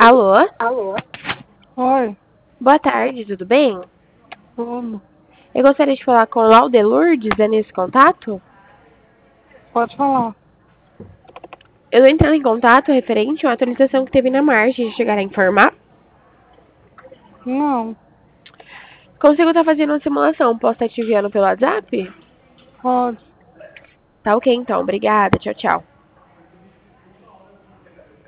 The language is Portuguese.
Alô? Alô? Oi, Boa tarde, tudo bem? tudo. Eu gostaria de falar com o Laude Lourdes, é nesse contato? Pode falar. Eu estou entrando em contato referente a uma atualização que teve na margem de chegar a informar. Não, Consigo estar fazendo uma simulação, posso estar te enviando pelo WhatsApp? pode. Tá ok então, obrigada, tchau, tchau.